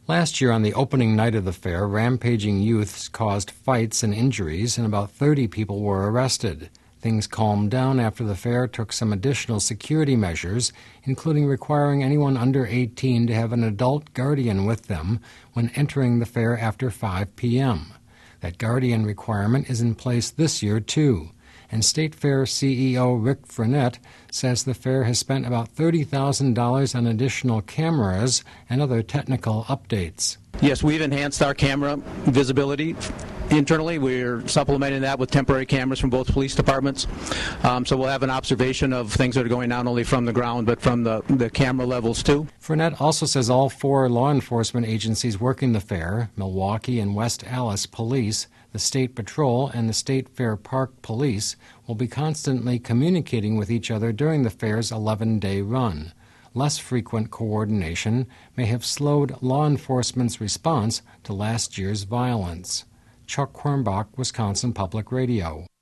Last year, on the opening night of the fair, rampaging youths caused fights and injuries, and about 30 people were arrested. Things calmed down after the fair took some additional security measures, including requiring anyone under 18 to have an adult guardian with them when entering the fair after 5 p.m. That guardian requirement is in place this year, too. And State Fair CEO Rick Frenette says the fair has spent about $30,000 on additional cameras and other technical updates. Yes, we've enhanced our camera visibility internally. We're supplementing that with temporary cameras from both police departments. So we'll have an observation of things that are going not only from the ground but from the camera levels too. Frenette also says all 4 law enforcement agencies working the fair, Milwaukee and West Allis Police, the State Patrol, and the State Fair Park Police, will be constantly communicating with each other during the fair's 11-day run. Less frequent coordination may have slowed law enforcement's response to last year's violence. Chuck Quirmbach, Wisconsin Public Radio.